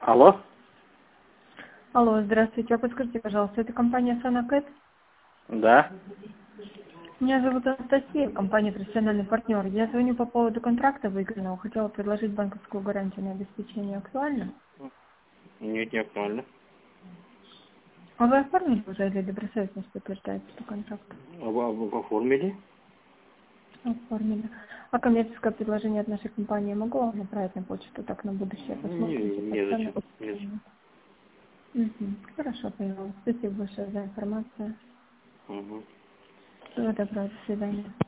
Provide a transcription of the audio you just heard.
Алло? Алло, здравствуйте. А подскажите, пожалуйста, это компания Санакэт? Да. Меня зовут Анастасия, компания «Профессиональный партнер». Я звоню по поводу контракта выигранного. Хотела предложить банковскую гарантию на обеспечение. Актуально? Нет, не актуально. А вы оформили уже или добросовестность подтверждается по контракту? А вы оформили? Оформили. А коммерческое предложение от нашей компании могу вам направить на почту? Так на будущее посмотрите. Незачем. Незачем. Хорошо, поняла. Спасибо большое за информацию. Угу. Всего доброго, до свидания.